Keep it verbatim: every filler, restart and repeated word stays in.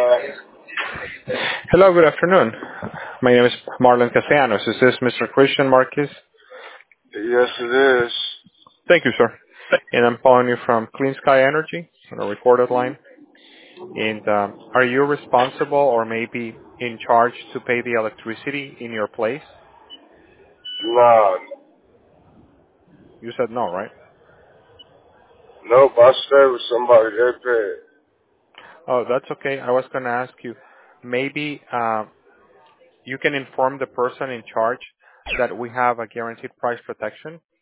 Hello, good afternoon. My name is Marlon Castellanos. Is this Mister Christian Marquez? Yes, it is. Thank you, sir. And I'm calling you from Clean Sky Energy on a recorded line. And um, are you responsible or maybe in charge to pay the electricity in your place? Nah, You said no, right? nope. I stay with somebody that bad. Oh, that's okay. I was going to ask you, maybe uh, you can inform the person in charge that we have a guaranteed price protection.